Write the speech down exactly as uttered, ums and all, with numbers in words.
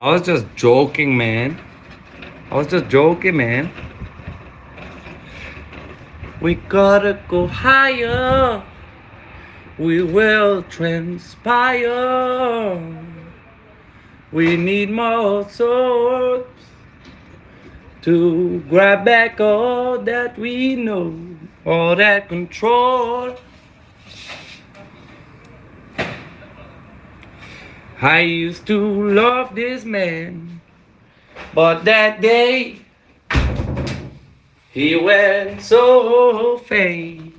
I was just joking, man. I was just joking, man. We gotta go higher. We will transpire. We need more souls to grab back all that we know, all that control. I used to love this man, but that day he went so fade.